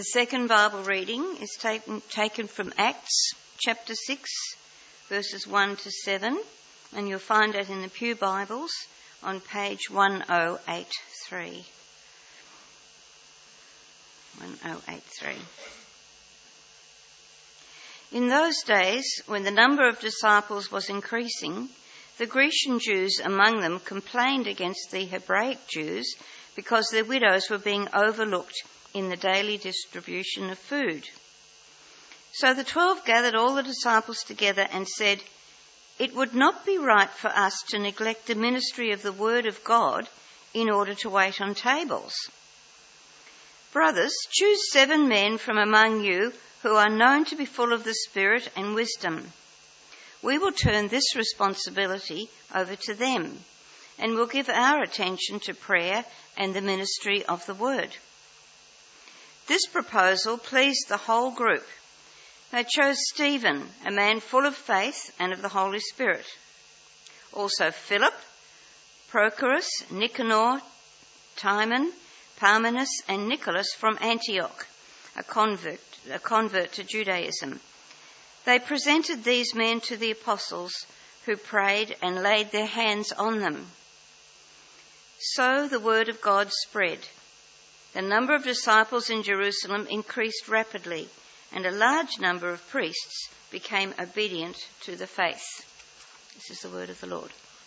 The second Bible reading is taken from Acts chapter 6, verses 1 to 7, and you'll find it in the Pew Bibles on page 1083. 1083. In those days, when the number of disciples was increasing, the Grecian Jews among them complained against the Hebraic Jews because their widows were being overlooked in the daily distribution of food. So the 12 gathered all the disciples together and said, "It would not be right for us to neglect the ministry of the word of God in order to wait on tables. Brothers, choose 7 men from among you who are known to be full of the Spirit and wisdom. We will turn this responsibility over to them, and will give our attention to prayer and the ministry of the word." This proposal pleased the whole group. They chose Stephen, a man full of faith and of the Holy Spirit. Also Philip, Prochorus, Nicanor, Timon, Parmenas, and Nicholas from Antioch, a convert to Judaism. They presented these men to the apostles, who prayed and laid their hands on them. So the word of God spread. The number of disciples in Jerusalem increased rapidly, and a large number of priests became obedient to the faith. This is the word of the Lord.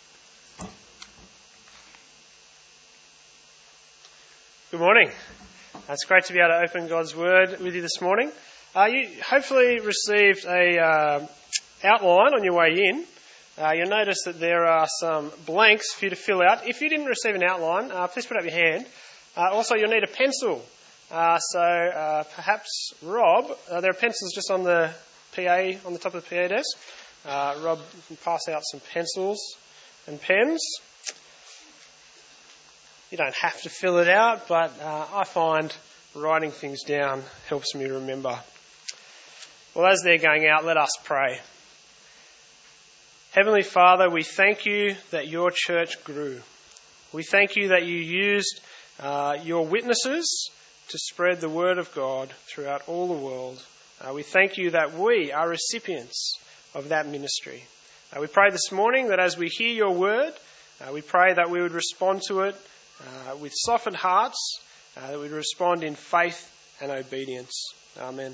Good morning. It's great to be able to open God's Word with you this morning. You hopefully received a outline on your way in. You'll notice that there are some blanks for you to fill out. If you didn't receive an outline, please put up your hand. Also, you'll need a pencil. Perhaps Rob, there are pencils just on the PA, on the top of the PA desk. Rob can pass out some pencils and pens. You don't have to fill it out, but I find writing things down helps me remember. Well, as they're going out, let us pray. Heavenly Father, we thank you that your church grew. We thank you that you used your witnesses to spread the word of God throughout all the world. We thank you that we are recipients of that ministry. We pray this morning that as we hear your word, we pray that we would respond to it with softened hearts, that we'd respond in faith and obedience. Amen.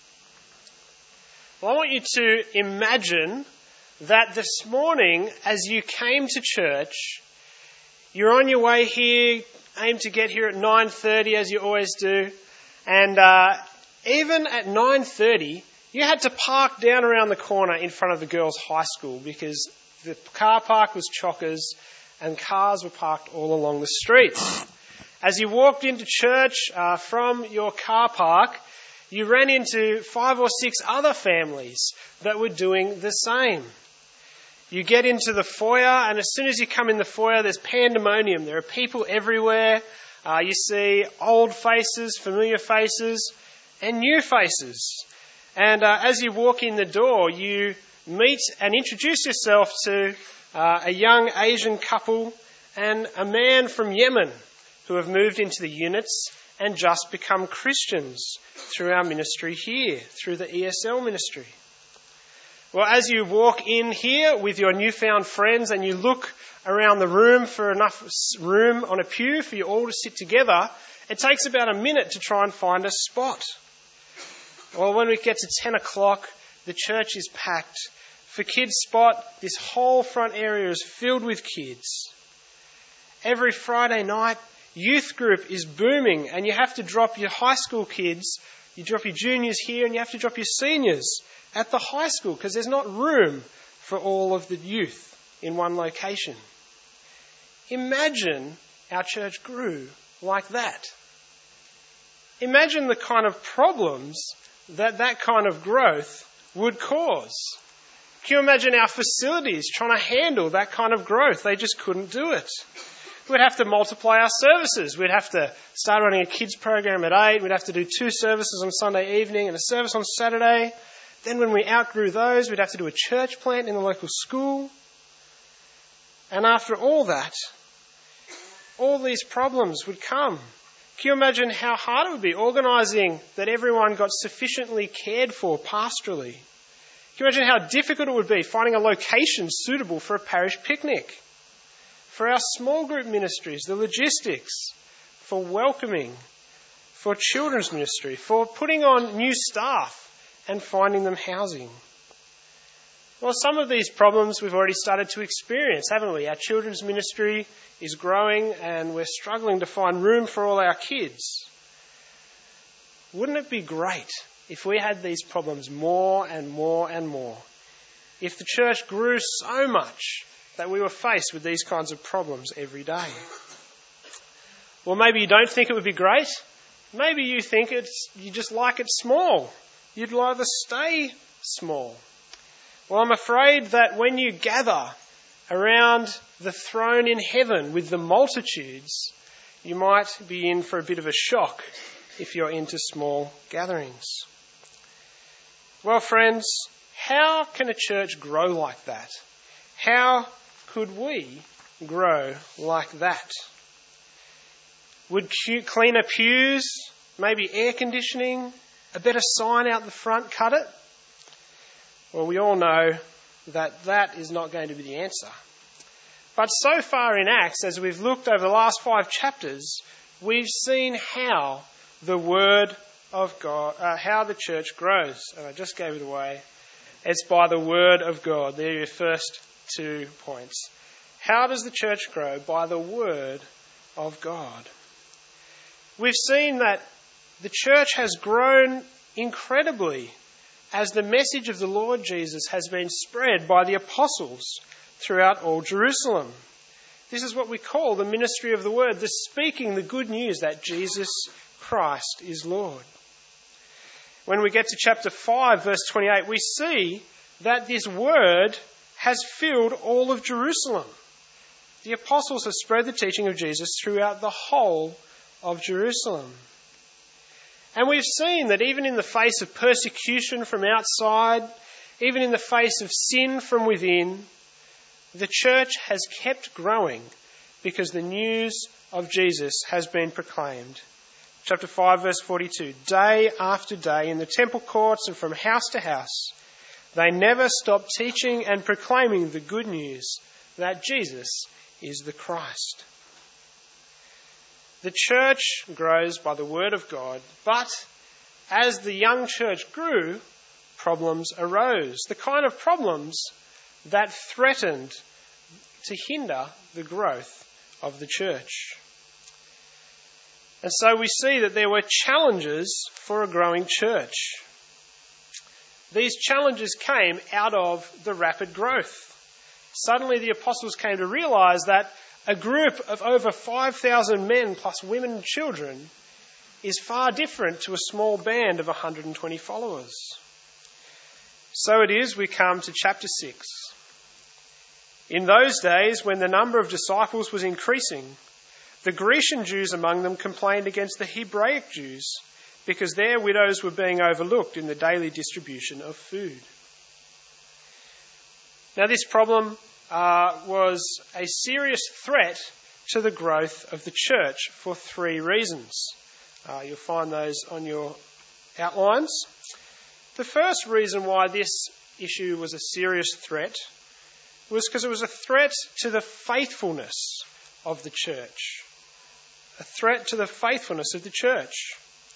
Well, I want you to imagine that this morning, as you came to church, you're on your way here, aim to get here at 9:30 as you always do, and even at 9:30 you had to park down around the corner in front of the girls' high school because the car park was chockers and cars were parked all along the streets. As you walked into church from your car park, you ran into 5 or 6 other families that were doing the same. You get into the foyer, and as soon as you come in the foyer, there's pandemonium. There are people everywhere. You see old faces, familiar faces, and new faces. And as you walk in the door, you meet and introduce yourself to a young Asian couple and a man from Yemen who have moved into the units and just become Christians through our ministry here, through the ESL ministry. Well, as you walk in here with your newfound friends and you look around the room for enough room on a pew for you all to sit together, it takes about a minute to try and find a spot. Well, when we get to 10 o'clock, the church is packed. For kids' spot, this whole front area is filled with kids. Every Friday night, youth group is booming, and you have to drop your high school kids, you drop your juniors here, and you have to drop your seniors at the high school because there's not room for all of the youth in one location. Imagine our church grew like that. Imagine the kind of problems that kind of growth would cause. Can you imagine our facilities trying to handle that kind of growth? They just couldn't do it. We'd have to multiply our services. We'd have to start running a kids program at 8. We'd have to do 2 services on Sunday evening and a service on Saturday. Then when we outgrew those, we'd have to do a church plant in the local school. And after all that, all these problems would come. Can you imagine how hard it would be organising that everyone got sufficiently cared for pastorally? Can you imagine how difficult it would be finding a location suitable for a parish picnic? For our small group ministries, the logistics, for welcoming, for children's ministry, for putting on new staff and finding them housing. Well, some of these problems we've already started to experience, haven't we? Our children's ministry is growing and we're struggling to find room for all our kids. Wouldn't it be great if we had these problems more and more and more? If the church grew so much that we were faced with these kinds of problems every day? Well, maybe you don't think it would be great. Maybe you think you just like it small. You'd rather stay small. Well, I'm afraid that when you gather around the throne in heaven with the multitudes, you might be in for a bit of a shock if you're into small gatherings. Well, friends, how can a church grow like that? How could we grow like that? Would cleaner pews, maybe air conditioning, a better sign out the front cut it? Well, we all know that that is not going to be the answer. But so far in Acts, as we've looked over the last 5 chapters, we've seen how the Word of God, how the church grows. And I just gave it away. It's by the Word of God. They're your first 2 points. How does the church grow? By the Word of God. We've seen that the church has grown incredibly as the message of the Lord Jesus has been spread by the apostles throughout all Jerusalem. This is what we call the ministry of the word, the speaking the good news that Jesus Christ is Lord. When we get to chapter 5, verse 28, we see that this word has filled all of Jerusalem. The apostles have spread the teaching of Jesus throughout the whole of Jerusalem. And we've seen that even in the face of persecution from outside, even in the face of sin from within, the church has kept growing because the news of Jesus has been proclaimed. Chapter 5, verse 42, day after day in the temple courts and from house to house, they never stopped teaching and proclaiming the good news that Jesus is the Christ. The church grows by the word of God, but as the young church grew, problems arose. The kind of problems that threatened to hinder the growth of the church. And so we see that there were challenges for a growing church. These challenges came out of the rapid growth. Suddenly the apostles came to realise that a group of over 5,000 men plus women and children is far different to a small band of 120 followers. So it is we come to chapter 6. In those days, when the number of disciples was increasing, the Grecian Jews among them complained against the Hebraic Jews because their widows were being overlooked in the daily distribution of food. Now, this problem was a serious threat to the growth of the church for 3 reasons. You'll find those on your outlines. The first reason why this issue was a serious threat was because it was a threat to the faithfulness of the church. A threat to the faithfulness of the church.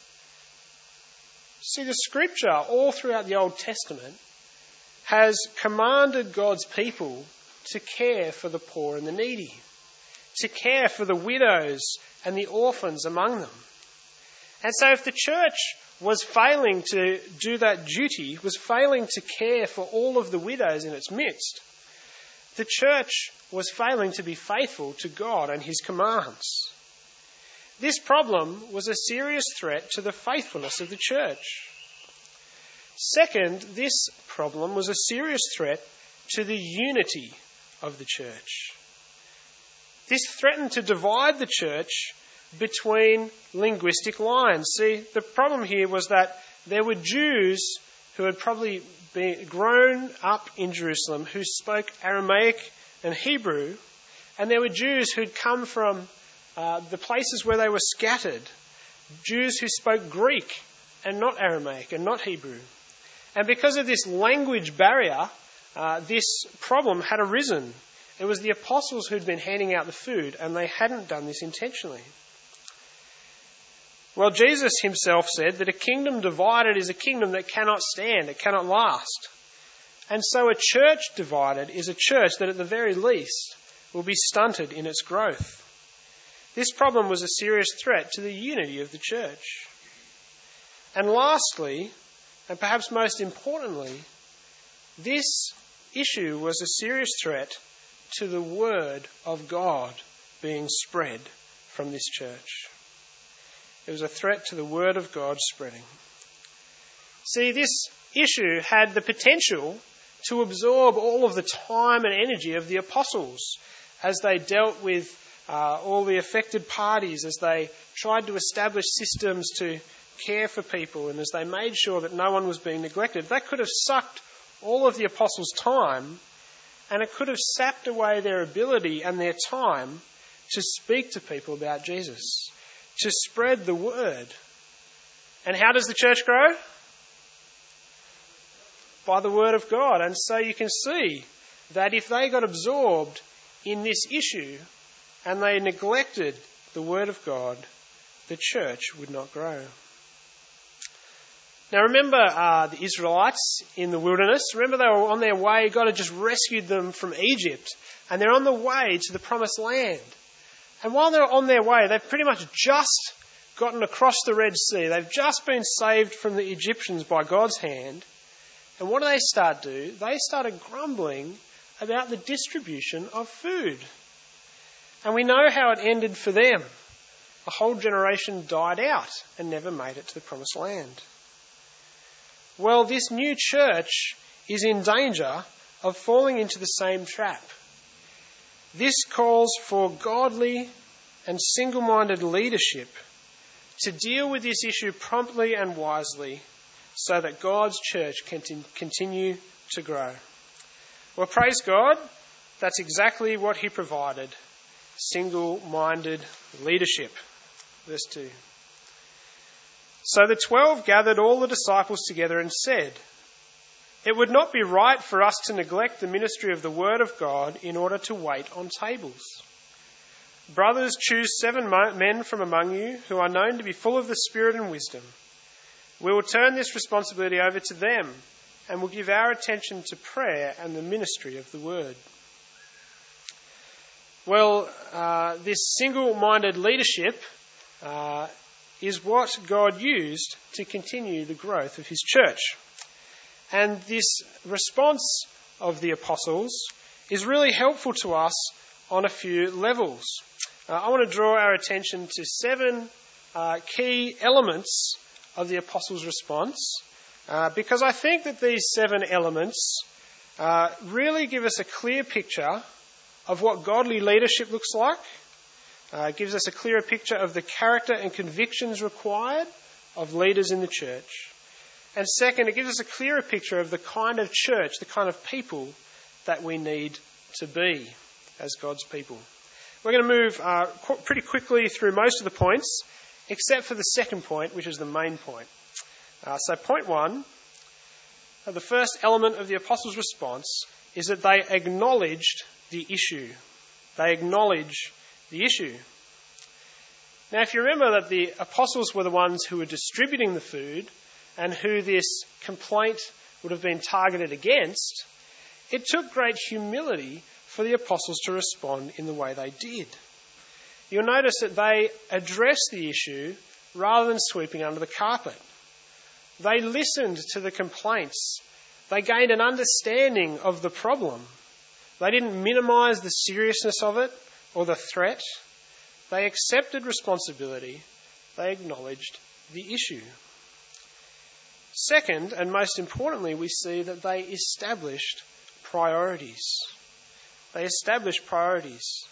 See, the scripture all throughout the Old Testament has commanded God's people to care for the poor and the needy, to care for the widows and the orphans among them. And so if the church was failing to do that duty, was failing to care for all of the widows in its midst, the church was failing to be faithful to God and his commands. This problem was a serious threat to the faithfulness of the church. Second, this problem was a serious threat to the unity of the church. This threatened to divide the church between linguistic lines. See, the problem here was that there were Jews who had probably grown up in Jerusalem who spoke Aramaic and Hebrew, and there were Jews who'd come from the places where they were scattered, Jews who spoke Greek and not Aramaic and not Hebrew. And because of this language barrier, this problem had arisen. It was the apostles who'd been handing out the food, and they hadn't done this intentionally. Well, Jesus himself said that a kingdom divided is a kingdom that cannot stand, it cannot last. And so a church divided is a church that at the very least will be stunted in its growth. This problem was a serious threat to the unity of the church. And lastly, and perhaps most importantly, this issue was a serious threat to the word of God being spread from this church. It was a threat to the word of God spreading. See, this issue had the potential to absorb all of the time and energy of the apostles as they dealt with all the affected parties, as they tried to establish systems to care for people, and as they made sure that no one was being neglected. That could have sucked all of the apostles' time, and it could have sapped away their ability and their time to speak to people about Jesus, to spread the word. And how does the church grow? By the word of God. And so you can see that if they got absorbed in this issue and they neglected the word of God, the church would not grow. Now remember the Israelites in the wilderness. Remember they were on their way. God had just rescued them from Egypt. And they're on the way to the promised land. And while they're on their way, they've pretty much just gotten across the Red Sea. They've just been saved from the Egyptians by God's hand. And what do they start to do? They started grumbling about the distribution of food. And we know how it ended for them. A whole generation died out and never made it to the promised land. Well, this new church is in danger of falling into the same trap. This calls for godly and single-minded leadership to deal with this issue promptly and wisely so that God's church can continue to grow. Well, praise God, that's exactly what he provided. Single-minded leadership. Verse 2. So the 12 gathered all the disciples together and said, "It would not be right for us to neglect the ministry of the word of God in order to wait on tables. Brothers, choose 7 men from among you who are known to be full of the Spirit and wisdom. We will turn this responsibility over to them and will give our attention to prayer and the ministry of the word." Well, this single-minded leadership is what God used to continue the growth of his church. And this response of the apostles is really helpful to us on a few levels. I want to draw our attention to 7 key elements of the apostles' response, because I think that these 7 elements really give us a clear picture of what godly leadership looks like. It gives us a clearer picture of the character and convictions required of leaders in the church. And second, it gives us a clearer picture of the kind of church, the kind of people that we need to be as God's people. We're going to move pretty quickly through most of the points, except for the second point, which is the main point. So point 1, the first element of the apostles' response is that they acknowledged the issue. They acknowledge the issue. Now, if you remember that the apostles were the ones who were distributing the food and who this complaint would have been targeted against, it took great humility for the apostles to respond in the way they did. You'll notice that they addressed the issue rather than sweeping under the carpet. They listened to the complaints. They gained an understanding of the problem. They didn't minimise the seriousness of it or the threat. They accepted responsibility. They acknowledged the issue. Second, and most importantly, we see that they established priorities. They established priorities.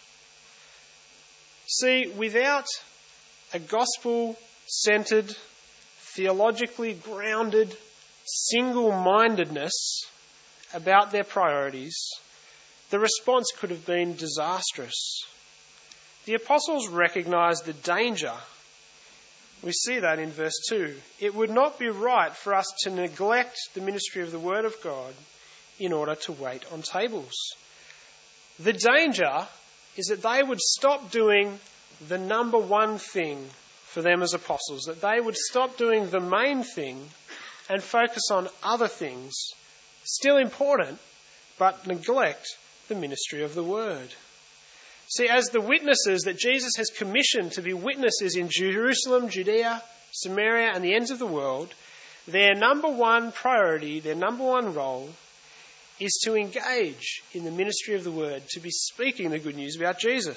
See, without a gospel-centred, theologically grounded, single-mindedness about their priorities, the response could have been disastrous. The apostles recognised the danger We see that in verse 2. It would not be right for us to neglect the ministry of the Word of God in order to wait on tables. The danger is that they would stop doing the number one thing for them as apostles, that they would stop doing the main thing and focus on other things, still important, but neglect the ministry of the Word. See, as the witnesses that Jesus has commissioned to be witnesses in Jerusalem, Judea, Samaria and the ends of the world, their number one priority, their number one role is to engage in the ministry of the Word, to be speaking the good news about Jesus.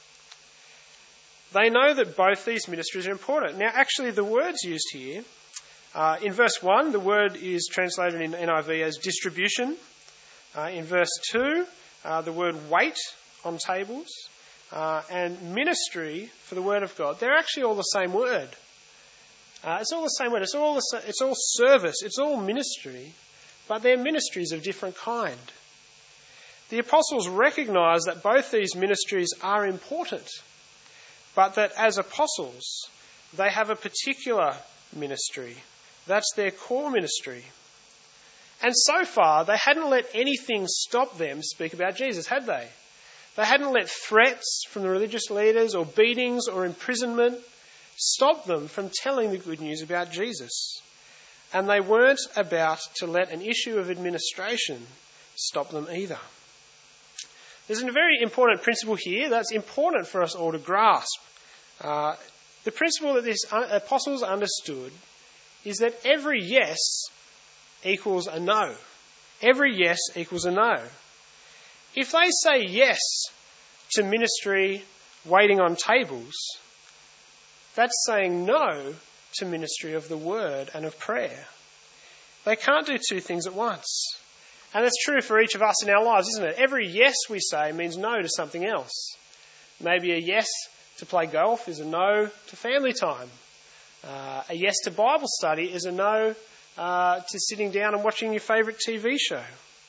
They know that both these ministries are important. Now, actually, the words used here, in verse 1, the word is translated in NIV as distribution. In verse 2, the word wait on tables, and ministry for the Word of God. They're actually all the same word. It's all the same word. It's all service. It's all ministry, but they're ministries of different kind. The apostles recognise that both these ministries are important, but that as apostles, they have a particular ministry. That's their core ministry. And so far, they hadn't let anything stop them speak about Jesus, had they? They hadn't let threats from the religious leaders or beatings or imprisonment stop them from telling the good news about Jesus. And they weren't about to let an issue of administration stop them either. There's a very important principle here that's important for us all to grasp. The principle that these apostles understood is that every yes equals a no. Every yes equals a no. If they say yes to ministry waiting on tables, that's saying no to ministry of the Word and of prayer. They can't do two things at once. And that's true for each of us in our lives, isn't it? Every yes we say means no to something else. Maybe a yes to play golf is a no to family time. A yes to Bible study is a no to sitting down and watching your favourite TV show.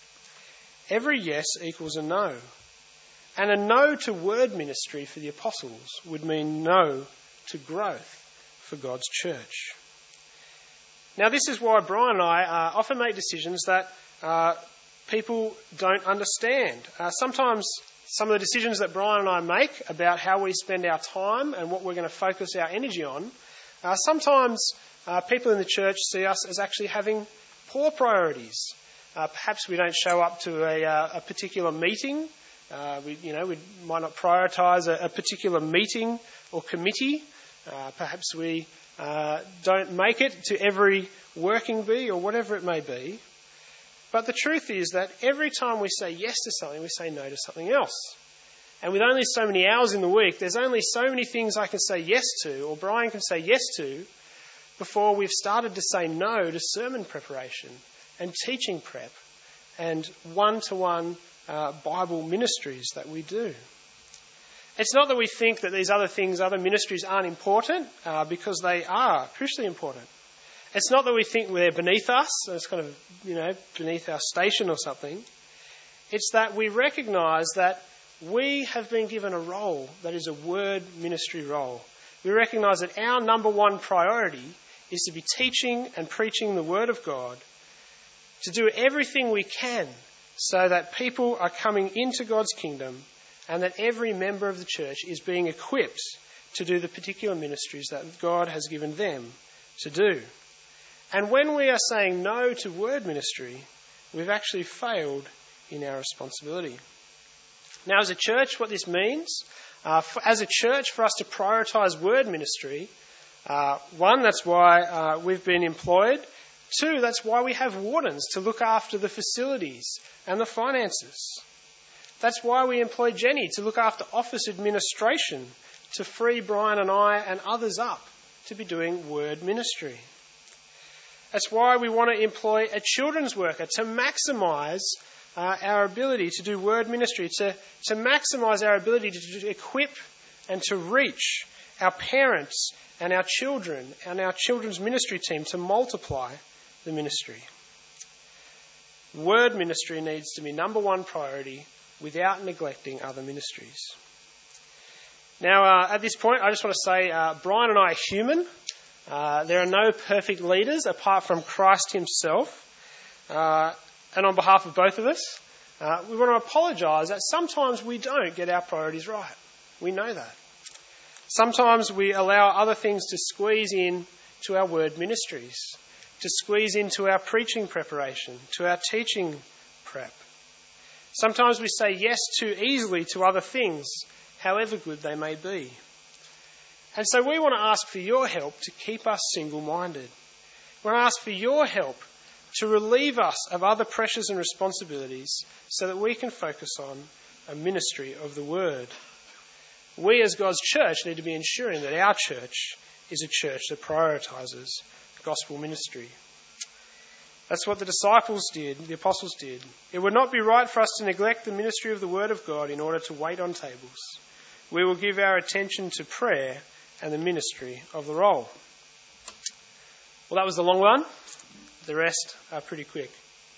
Every yes equals a no. And a no to word ministry for the apostles would mean no to growth for God's church. Now, this is why Brian and I often make decisions that people don't understand. Sometimes some of the decisions that Brian and I make about how we spend our time and what we're going to focus our energy on, sometimes people in the church see us as actually having poor priorities. Perhaps we don't show up to a particular meeting. We might not prioritise a particular meeting or committee. Perhaps we don't make it to every working bee or whatever it may be. But the truth is that every time we say yes to something, we say no to something else. And with only so many hours in the week, there's only so many things I can say yes to, or Brian can say yes to, before we've started to say no to sermon preparation and teaching prep and one-to-one Bible ministries that we do. It's not that we think that these other ministries aren't important, because they are crucially important. It's not that we think they're beneath us, it's kind of, beneath our station or something. It's that we recognise that we have been given a role that is a word ministry role. We recognise that our number one priority is to be teaching and preaching the Word of God, to do everything we can so that people are coming into God's kingdom and that every member of the church is being equipped to do the particular ministries that God has given them to do. And when we are saying no to word ministry, we've actually failed in our responsibility. Now, as a church, what this means, as a church, for us to prioritise word ministry, one, that's why we've been employed. Two, that's why we have wardens to look after the facilities and the finances. That's why we employ Jenny to look after office administration, to free Brian and I and others up to be doing word ministry. That's why we want to employ a children's worker to maximise our ability to do word ministry, to maximise our ability to equip and to reach our parents and our children and our children's ministry team to multiply the ministry. Word ministry needs to be number one priority without neglecting other ministries. Now, at this point, I just want to say Brian and I are human. There are no perfect leaders apart from Christ himself. And on behalf of both of us, we want to apologise that sometimes we don't get our priorities right. We know that. Sometimes we allow other things to squeeze in to our word ministries, to squeeze into our preaching preparation, to our teaching prep. Sometimes we say yes too easily to other things, however good they may be. And so we want to ask for your help to keep us single-minded. We want to ask for your help to relieve us of other pressures and responsibilities so that we can focus on a ministry of the word. We as God's church need to be ensuring that our church is a church that prioritises gospel ministry. That's what the disciples did, the apostles did. It would not be right for us to neglect the ministry of the word of God in order to wait on tables. We will give our attention to prayer and the ministry of the roll. Well, that was the long one. The rest are pretty quick.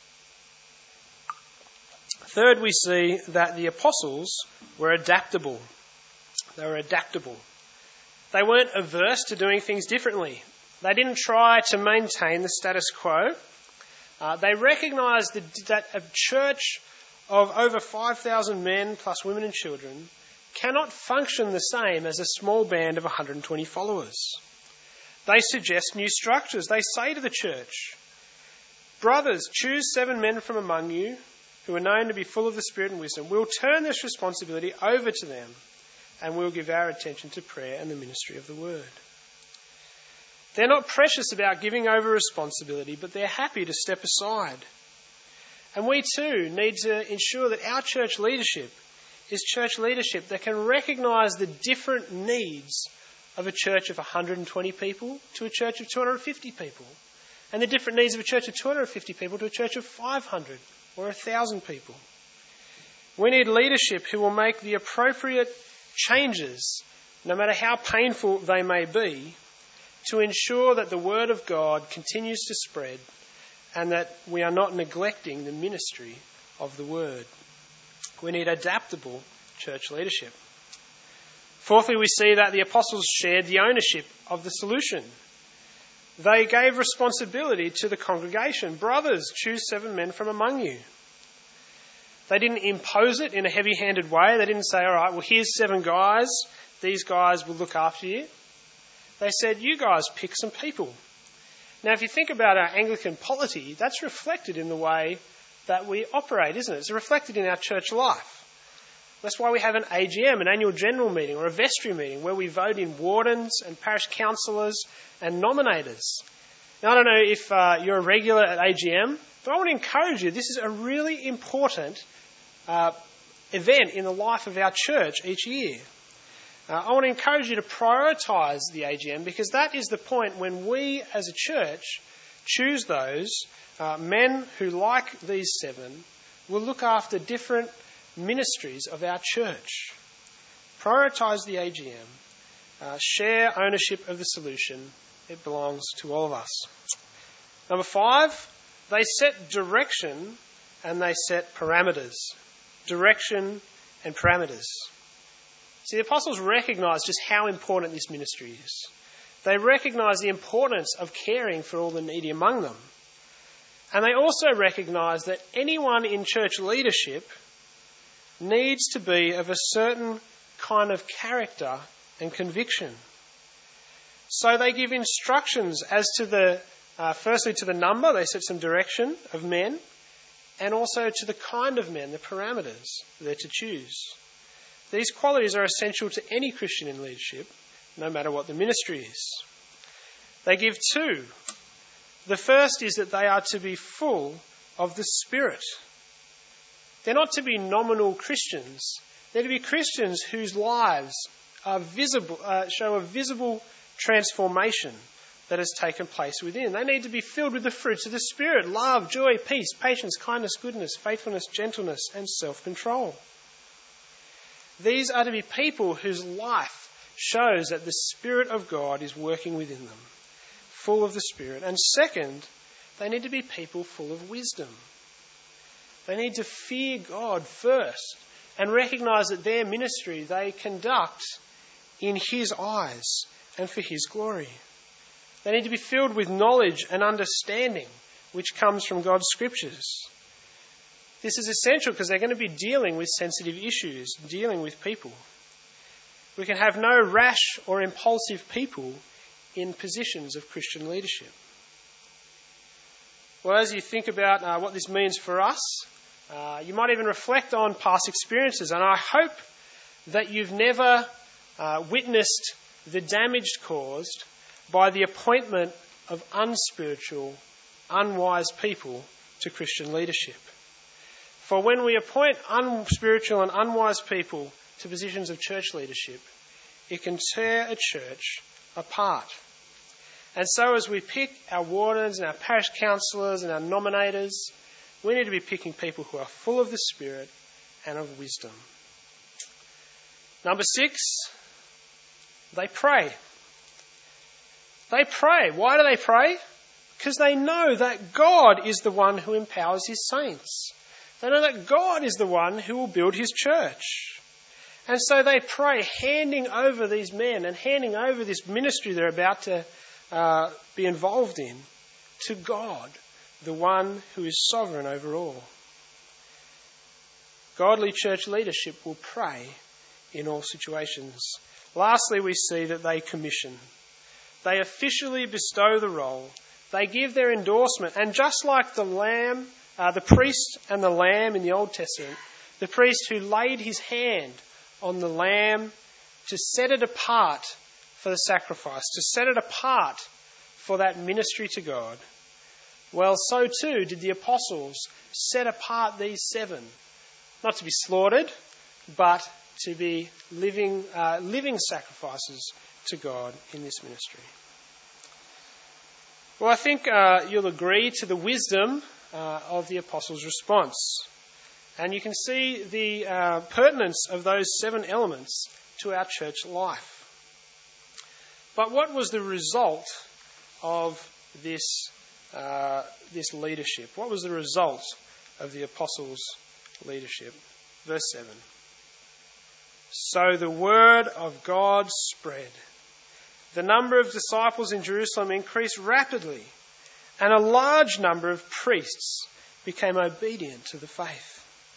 Third, we see that the apostles were adaptable. They were adaptable. They weren't averse to doing things differently. They didn't try to maintain the status quo. They recognised that a church of over 5,000 men plus women and children cannot function the same as a small band of 120 followers. They suggest new structures. They say to the church, "Brothers, choose 7 men from among you who are known to be full of the Spirit and wisdom. We'll turn this responsibility over to them and we'll give our attention to prayer and the ministry of the word." They're not precious about giving over responsibility, but they're happy to step aside. And we too need to ensure that our church leadership is church leadership that can recognise the different needs of a church of 120 people to a church of 250 people, and the different needs of a church of 250 people to a church of 500 or 1,000 people. We need leadership who will make the appropriate changes, no matter how painful they may be, to ensure that the word of God continues to spread and that we are not neglecting the ministry of the word. We need adaptable church leadership. Fourthly, we see that the apostles shared the ownership of the solution. They gave responsibility to the congregation. "Brothers, choose 7 men from among you." They didn't impose it in a heavy-handed way. They didn't say, "All right, well, here's 7 guys. These guys will look after you." They said, "You guys pick some people." Now, if you think about our Anglican polity, that's reflected in the way that we operate, isn't it? It's reflected in our church life. That's why we have an AGM, an annual general meeting, or a vestry meeting, where we vote in wardens and parish councillors and nominators. Now, I don't know if you're a regular at AGM, but I want to encourage you, this is a really important event in the life of our church each year. I want to encourage you to prioritise the AGM, because that is the point when we as a church choose those men who, like these 7, will look after different ministries of our church. Prioritise the AGM. Share ownership of the solution. It belongs to all of us. Number 5, they set direction and they set parameters. Direction and parameters. See, the apostles recognised just how important this ministry is. They recognised the importance of caring for all the needy among them. And they also recognised that anyone in church leadership needs to be of a certain kind of character and conviction. So they give instructions as to firstly to the number. They set some direction of men, and also to the kind of men, the parameters they're to choose. These qualities are essential to any Christian in leadership, no matter what the ministry is. They give 2. The first is that they are to be full of the Spirit. They're not to be nominal Christians. They're to be Christians whose lives are visible, show a visible transformation that has taken place within. They need to be filled with the fruits of the Spirit: love, joy, peace, patience, kindness, goodness, faithfulness, gentleness, and self-control. These are to be people whose life shows that the Spirit of God is working within them, full of the Spirit. And second, they need to be people full of wisdom. They need to fear God first and recognise that their ministry they conduct in His eyes and for His glory. They need to be filled with knowledge and understanding, which comes from God's scriptures. This is essential because they're going to be dealing with sensitive issues, dealing with people. We can have no rash or impulsive people in positions of Christian leadership. Well, as you think about what this means for us, you might even reflect on past experiences, and I hope that you've never witnessed the damage caused by the appointment of unspiritual, unwise people to Christian leadership. For when we appoint unspiritual and unwise people to positions of church leadership, it can tear a church apart. And so as we pick our wardens and our parish councillors and our nominators, we need to be picking people who are full of the Spirit and of wisdom. Number 6, they pray. They pray. Why do they pray? Because they know that God is the one who empowers his saints. They know that God is the one who will build his church. And so they pray, handing over these men and handing over this ministry they're about to be involved in to God, the one who is sovereign over all. Godly church leadership will pray in all situations. Lastly, we see that they commission. They officially bestow the role. They give their endorsement. And just like the lamb, the priest and the lamb in the Old Testament, the priest who laid his hand on the lamb to set it apart for the sacrifice, to set it apart for that ministry to God, well, so too did the apostles set apart these 7, not to be slaughtered, but to be living sacrifices to God in this ministry. Well, I think you'll agree to the wisdom of the apostles' response. And you can see the pertinence of those 7 elements to our church life. But what was the result of this leadership? What was the result of the apostles' leadership? Verse 7. So the word of God spread. The number of disciples in Jerusalem increased rapidly, and a large number of priests became obedient to the faith.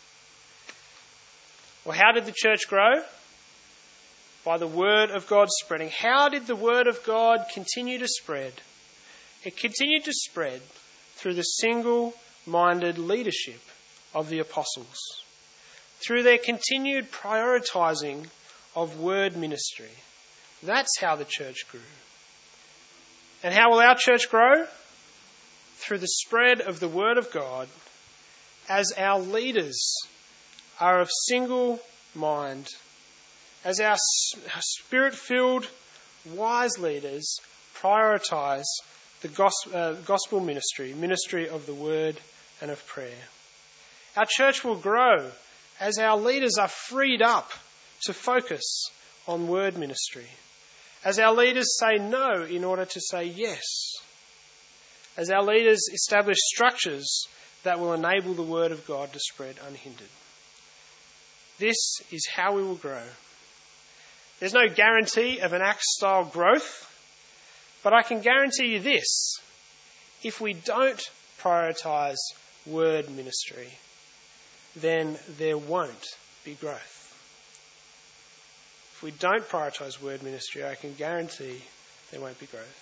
Well, how did the church grow? By the word of God spreading. How did the word of God continue to spread? It continued to spread through the single-minded leadership of the apostles, through their continued prioritising of word ministry. That's how the church grew. And how will our church grow? Through the spread of the word of God, as our leaders are of single mind, as our spirit-filled, wise leaders prioritise the gospel ministry of the word and of prayer. Our church will grow as our leaders are freed up to focus on word ministry, as our leaders say no in order to say yes, as our leaders establish structures that will enable the word of God to spread unhindered. This is how we will grow. There's no guarantee of an Acts-style growth, but I can guarantee you this: if we don't prioritise word ministry, then there won't be growth. If we don't prioritise word ministry, I can guarantee there won't be growth.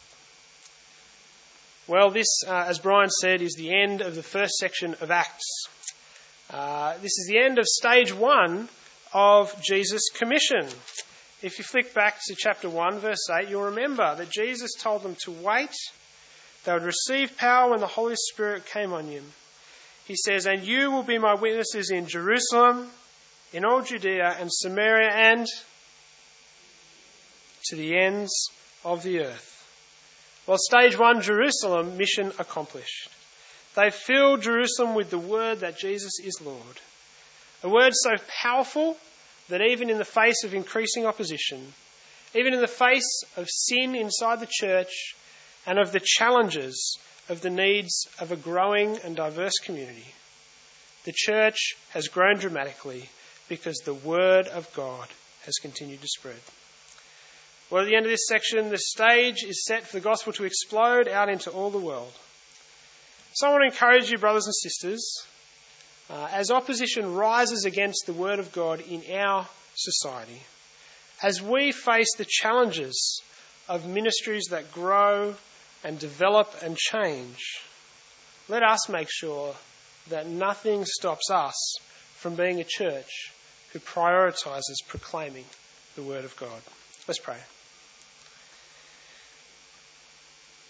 Well, this, as Brian said, is the end of the first section of Acts. This is the end of stage 1 of Jesus' commission. If you flick back to chapter 1, verse 8, you'll remember that Jesus told them to wait. They would receive power when the Holy Spirit came on you. He says, and you will be my witnesses in Jerusalem, in all Judea and Samaria, and to the ends of the earth. Well, stage 1, Jerusalem, mission accomplished. They filled Jerusalem with the word that Jesus is Lord. A word so powerful that even in the face of increasing opposition, even in the face of sin inside the church and of the challenges of the needs of a growing and diverse community, the church has grown dramatically because the word of God has continued to spread. Well, at the end of this section, the stage is set for the gospel to explode out into all the world. So I want to encourage you, brothers and sisters, as opposition rises against the word of God in our society, as we face the challenges of ministries that grow and develop and change, let us make sure that nothing stops us from being a church who prioritises proclaiming the word of God. Let's pray.